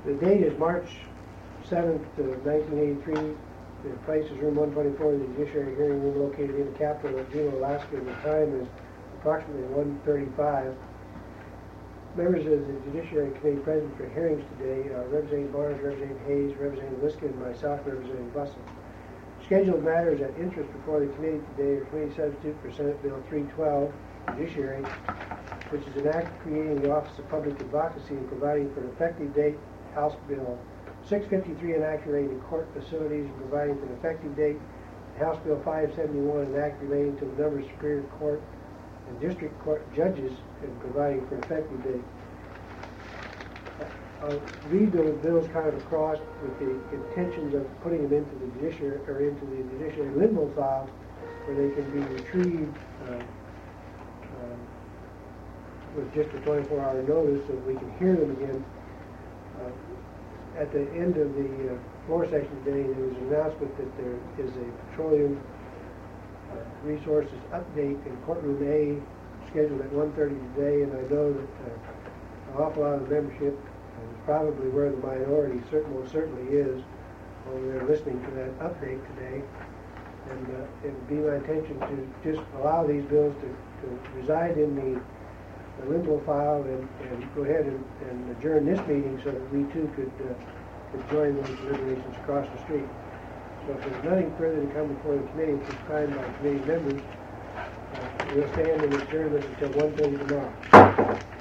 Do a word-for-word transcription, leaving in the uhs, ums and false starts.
The date is March seventh, nineteen eighty-three. The place is room one twenty-four, the Judiciary Hearing Room located in the capital of Juneau, Alaska. And the time is approximately one thirty-five. Members of the Judiciary Committee present for hearings today are Representative Barnes, Representative Hayes, Representative Wiskin, and myself, Representative Bussell. Scheduled matters of interest before the committee today are committee substitute for Senate Bill three twelve, Judiciary, which is an act creating the Office of Public Advocacy and providing for an effective date. House Bill six fifty-three, an act relating to court facilities and providing for an effective date. House Bill five seventy-one, an act relating to the number of Superior Court and District Court judges and providing for an effective date. I'll read those bills kind of across with the intentions of putting them into the judiciary or into the judiciary limbo file, where they can be retrieved uh, uh, with just a twenty-four hour notice, so that we can hear them again. Uh, at the end of the uh, floor session today, there was an announcement that there is a petroleum uh, resources update in courtroom A scheduled at one thirty today, and I know that uh, an awful lot of the membership is probably where the minority certain, most certainly is over there listening to that update today. And uh, it would be my intention to just allow these bills to, to reside in the the limbo file and, and go ahead and, and adjourn this meeting so that we too could, uh, could join those deliberations across the street. So if there's nothing further to come before the committee at this time by committee members, uh, we'll stand and adjourn this until one thirty tomorrow.